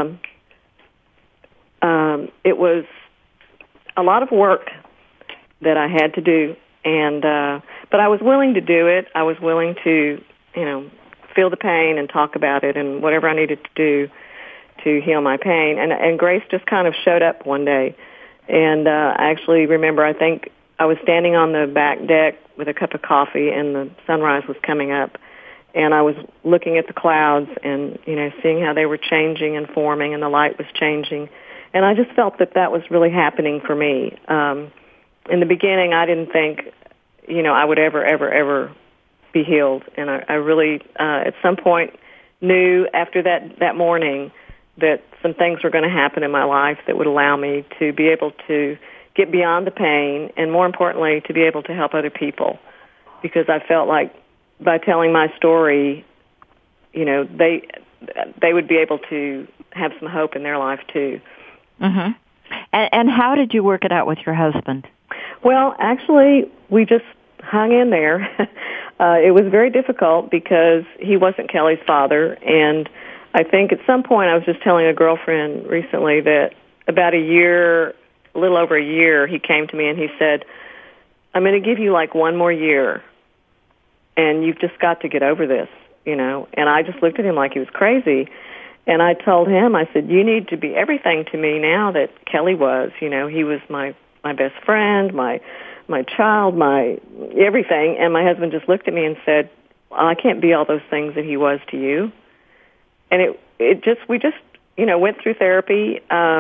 it was a lot of work that I had to do, and but I was willing to do it. I was willing to, feel the pain and talk about it and whatever I needed to do to heal my pain. And Grace just kind of showed up one day. And I actually remember, I think I was standing on the back deck with a cup of coffee, and the sunrise was coming up. And I was looking at the clouds and, seeing how they were changing and forming, and the light was changing. And I just felt that was really happening for me. In the beginning, I didn't think, I would ever be healed. And I really, at some point, knew after that morning that some things were going to happen in my life that would allow me to be able to get beyond the pain, and more importantly, to be able to help other people. Because I felt like by telling my story, they would be able to have some hope in their life too. Mm-hmm. And how did you work it out with your husband? Well, actually, we just hung in there. It was very difficult because he wasn't Kelly's father, and I think at some point I was just telling a girlfriend recently that about a little over a year, he came to me and he said, I'm going to give you like one more year, and you've just got to get over this, And I just looked at him like he was crazy. And I told him, I said, you need to be everything to me now that Kelly was. He was my best friend, my child, my everything. And my husband just looked at me and said, well, I can't be all those things that he was to you. And we just went through therapy.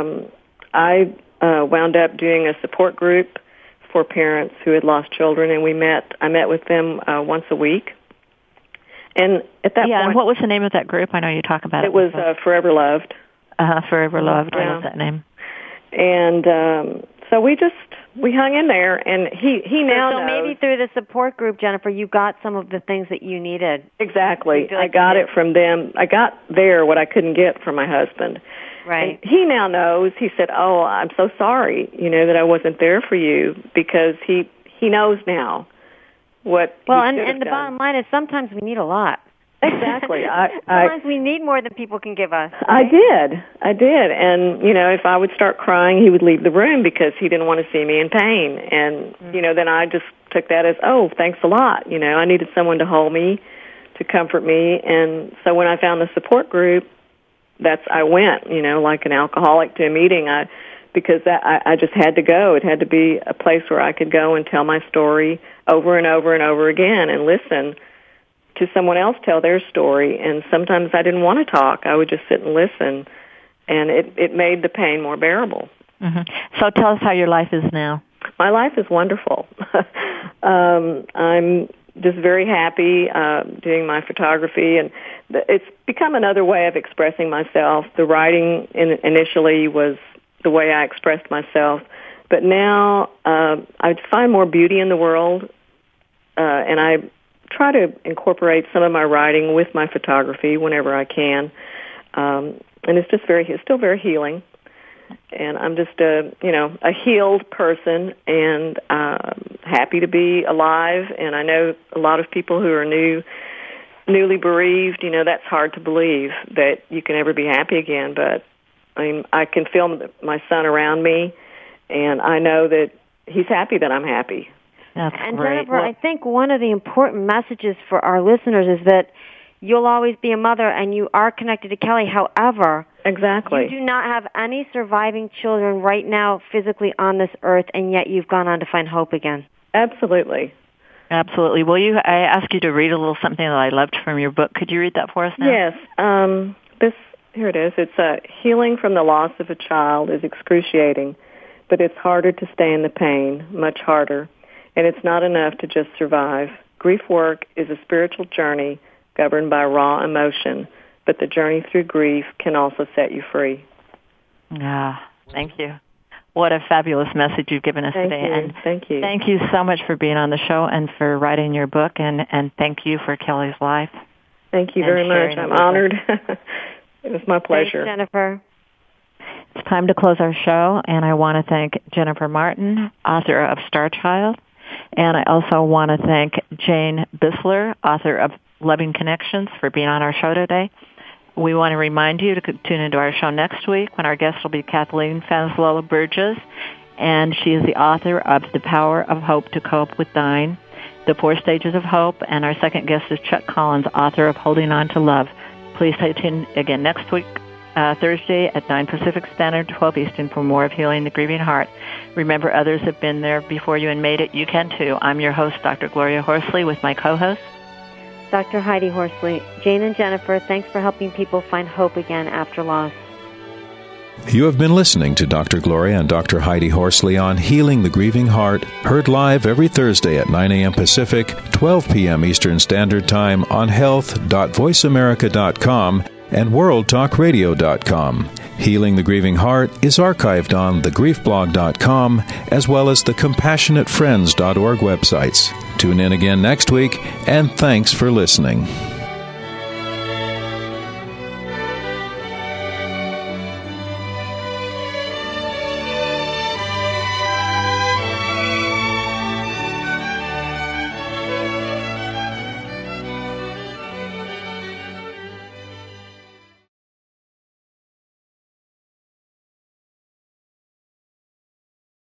I wound up doing a support group for parents who had lost children, and I met with them once a week. And at that point, and what was the name of that group? I know you talk about it. It was Forever Loved. Forever Loved. I love that name. And so we hung in there, and he now knows. So maybe through the support group, Jennifer, you got some of the things that you needed. Exactly. I got it from them. I got there what I couldn't get from my husband. Right. And he now knows. He said, oh, I'm so sorry, that I wasn't there for you, because he knows now what he should have the done. bottom line is sometimes we need a lot. Exactly. Sometimes we need more than people can give us. Right? I did. And, if I would start crying, he would leave the room because he didn't want to see me in pain. And, then I just took that as, oh, thanks a lot. I needed someone to hold me, to comfort me. And so when I found the support group, I went, like an alcoholic to a meeting, because I just had to go. It had to be a place where I could go and tell my story over and over and over again and listen to someone else tell their story. And sometimes I didn't want to talk. I would just sit and listen. and it made the pain more bearable. Mm-hmm. So tell us how your life is now. My life is wonderful. I'm just very happy doing my photography, and it's become another way of expressing myself. The writing initially was the way I expressed myself, but now I find more beauty in the world, and I try to incorporate some of my writing with my photography whenever I can, and it's still very healing. And I'm just a healed person, and happy to be alive. And I know a lot of people who are newly bereaved. That's hard to believe that you can ever be happy again. But I can feel my son around me, and I know that he's happy that I'm happy. That's and great. Jennifer, I think one of the important messages for our listeners is that you'll always be a mother, and you are connected to Kelly. However, exactly, you do not have any surviving children right now physically on this earth, and yet you've gone on to find hope again. Absolutely. Absolutely. I asked you to read a little something that I loved from your book. Could you read that for us now? Yes. Here it is. It's healing from the loss of a child is excruciating, but it's harder to stay in the pain, much harder, and it's not enough to just survive. Grief work is a spiritual journey governed by raw emotion, but the journey through grief can also set you free. Thank you. What a fabulous message you've given us today. And thank you. Thank you so much for being on the show and for writing your book, and thank you for Kelly's life. Thank you very much. I'm honored. It was my pleasure. Thanks, Jennifer. It's time to close our show, and I want to thank Jennifer Martin, author of Star Child, and I also want to thank Jane Bisler, author of Loving Connections, for being on our show today. We want to remind you to tune into our show next week when our guest will be Kathleen Fazlola Burgess, and she is the author of The Power of Hope to Cope with Dying, The 4 Stages of Hope, and our second guest is Chuck Collins, author of Holding On to Love. Please stay tuned again next week, Thursday at 9 Pacific Standard, 12 Eastern, for more of Healing the Grieving Heart. Remember, others have been there before you and made it. You can too. I'm your host, Dr. Gloria Horsley, with my co-host, Dr. Heidi Horsley. Jane and Jennifer, thanks for helping people find hope again after loss. You have been listening to Dr. Gloria and Dr. Heidi Horsley on Healing the Grieving Heart, heard live every Thursday at 9 a.m. Pacific, 12 p.m. Eastern Standard Time on health.voiceamerica.com and worldtalkradio.com. Healing the Grieving Heart is archived on thegriefblog.com as well as the CompassionateFriends.org websites. Tune in again next week, and thanks for listening.